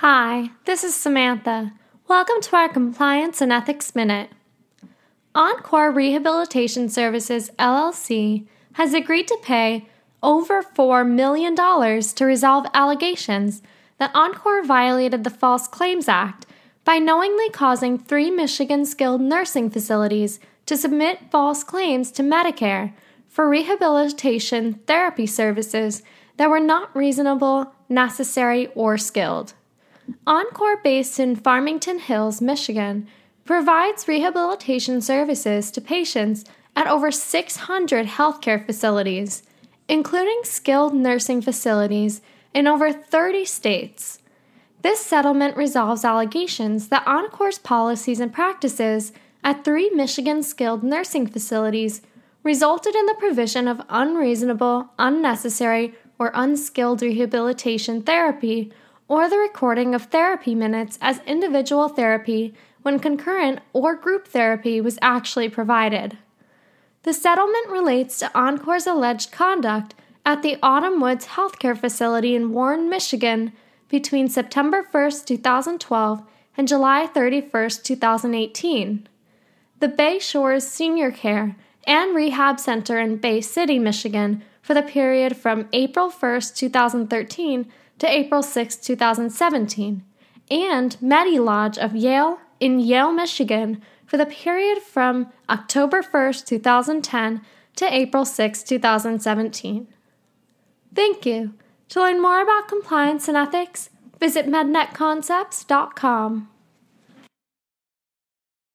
Hi, this is Samantha. Welcome to our Compliance and Ethics Minute. Encore Rehabilitation Services, LLC has agreed to pay over $4 million to resolve allegations that Encore violated the False Claims Act by knowingly causing 3 Michigan skilled nursing facilities to submit false claims to Medicare for rehabilitation therapy services that were not reasonable, necessary, or skilled. Encore, based in Farmington Hills, Michigan, provides rehabilitation services to patients at over 600 healthcare facilities, including skilled nursing facilities in over 30 states. This settlement resolves allegations that Encore's policies and practices at 3 Michigan skilled nursing facilities resulted in the provision of unreasonable, unnecessary, or unskilled rehabilitation therapy, or the recording of therapy minutes as individual therapy when concurrent or group therapy was actually provided. The settlement relates to Encore's alleged conduct at the Autumn Woods Healthcare Facility in Warren, Michigan, between September 1, 2012 and July 31, 2018. The Bay Shores Senior Care and Rehab Center in Bay City, Michigan, for the period from April 1, 2013 to April 6, 2017, and Medi-Lodge of Yale in Yale, Michigan, for the period from October 1, 2010 to April 6, 2017. Thank you. To learn more about compliance and ethics, visit mednetconcepts.com.